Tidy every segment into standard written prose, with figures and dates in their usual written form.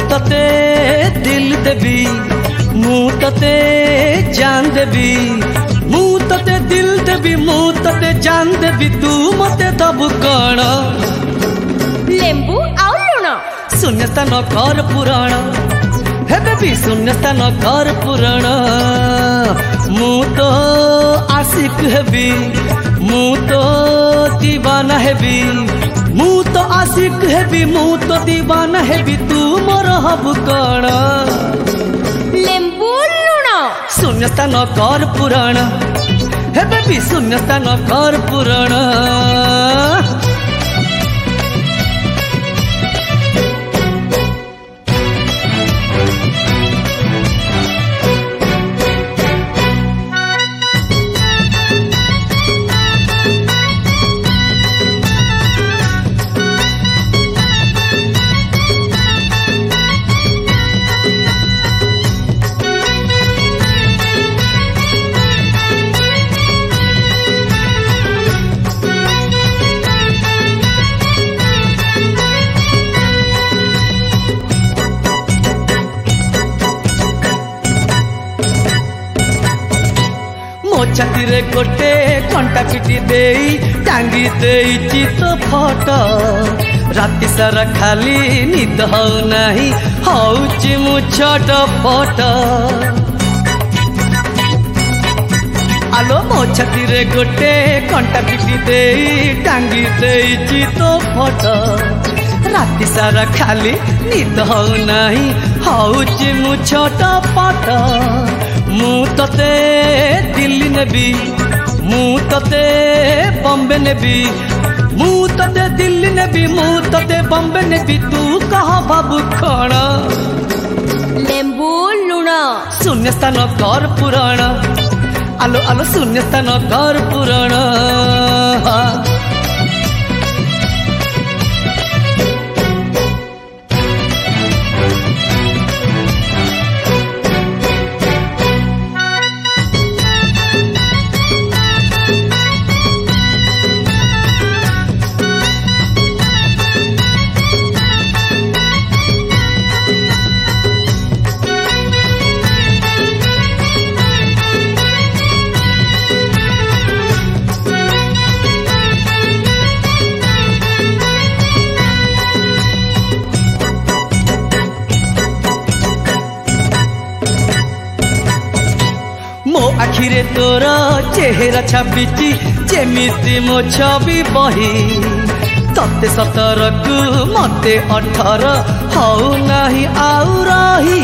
तते दिल देबी मु तते जान देबी मु तते दिल देबी मु तते जान देबी तू मते दबु कण लेंबू आउ लुण शून्यता न कर पुराण हे बेबी शून्यता न कर पुराण मु तो आशिक हेबी मु तो दीवाना हेबी मु तो आशिक हेबी मु तो दीवाना हेबी तू मोर हबु कण लेंबू लुण शून्यता न कर पुराण हे बेबी शून्यता न कर पुराण मो छाती गोटे कंटा पिटी दे टांगी देची तो फट राति सारा खाली निद हो नहीं हौची मु छटपट आलो मो छाती गोटे कंटा पिटी दे टांगी देची तो फट राति सारा खाली निद हो नहीं हौची मु छटपट मु तते दिल्ली नेबी मु तते बॉम्बे नेबी मु तते दिल्ली नेबी मु तते बॉम्बे नेबी तू कह बाबू कण लेंबू लुण शून्यता न कर पुराण आलो आलो शून्यता न कर पुराण मो आखिरे तोर चेहरा छापिची जेमिति मो छवि बही तते 17 कु मते 18 हौ नाही आउ रही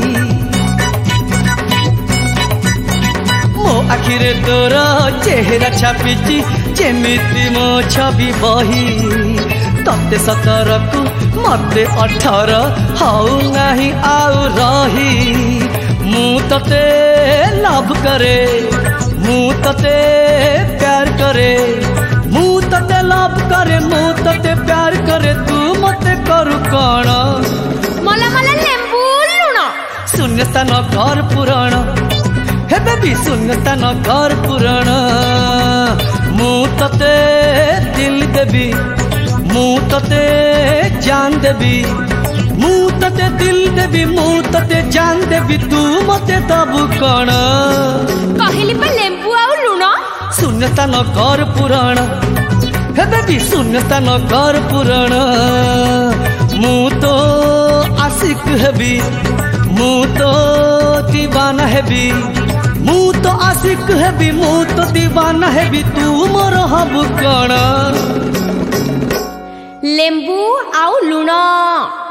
मो आखिरे तोर चेहरा छापिची जेमिति मो छवि बही तते 17 कु मते 18 हौ नाही आउ रही मु तते लव करे मु तते प्यार करे मु तते लव करे मु तते प्यार करे तू मते करू कण मला मला लेंबू लुण शून्यता न कर पुराण हे बेबी शून्यता न कर पुराण मु तते दिल देबी मु तते जान देबी मु तते दिल देबी मु तते जान देबी तू मते दबु कण कहली पे लेंबू आउ लुण शून्यता न कर पुराण हे बेबी शून्यता न कर पुराण मु तो आशिक हेबी मु तो दीवाना हेबी मु तो आशिक हेबी मु तो दीवाना हेबी तू मोर हबु कण लेंबू आउ लुण।